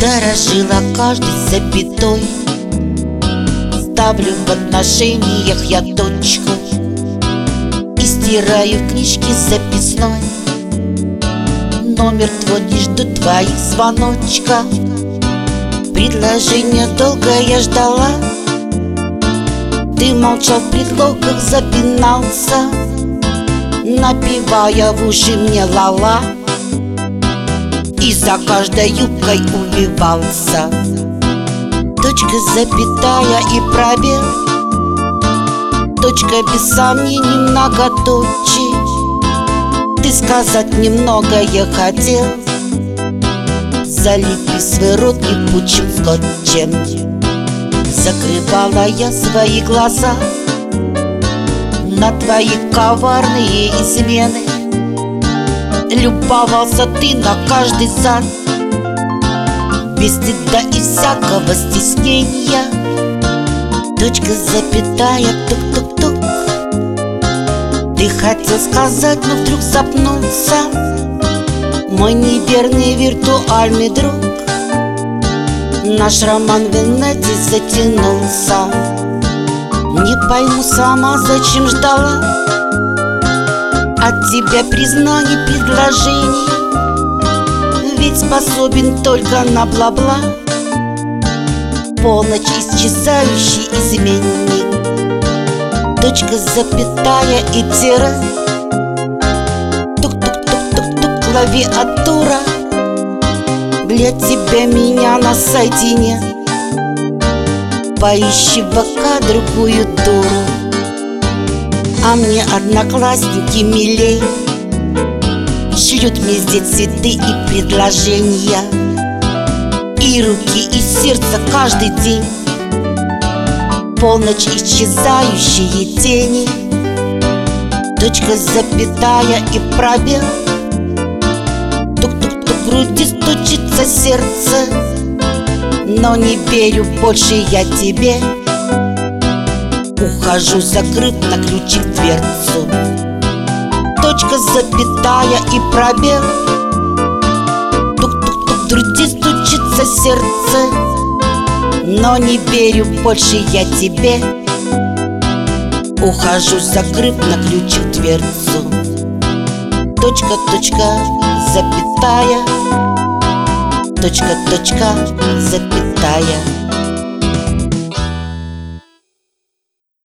Дорожила каждой запятой. Ставлю в отношениях я точку и стираю в книжке записной. Номер твой, не жду твоих звоночка. Предложение долго я ждала. Ты молчал, в предлогах запинался, напевая в уши мне ла-ла, и за каждой юбкой увивался. Точка, запятая и пробел, точка без сомнений, многоточие. Ты сказать немногое хотел, залепи свой рот липучим скотчем. Закрывала я свои глаза на твои коварные измены. Любовался ты на каждый зад, без стыда и всякого стеснения. Точка, запятая, тук-тук-тук. Ты хотел сказать, но вдруг запнулся, мой неверный виртуальный друг. Наш роман в инете затянулся. Не пойму сама, зачем ждала от тебя признаний, предложений, ведь способен только на бла-бла. Полночь, исчезающий изменник. Точка, запятая и тире. Тук-тук-тук-тук-тук, клавиатура. Для тебя меня на сайте нет. Поищи в ВК другую дуру, а мне одноклассники милей. Шлют мне здесь цветы и предложения, и руки, и сердце каждый день. Полночь, исчезающие тени. Точка, запятая и пробел. Тук-тук-тук, в груди стучится сердце, но не верю больше я тебе. Ухожу, закрыв на ключик дверцу. Точка, запятая и пробел. Тук-тук-тук, в груди стучится сердце, но не верю больше я тебе. Ухожу, закрыв на ключик дверцу. Точка, точка, запятая. Точка, точка, запятая.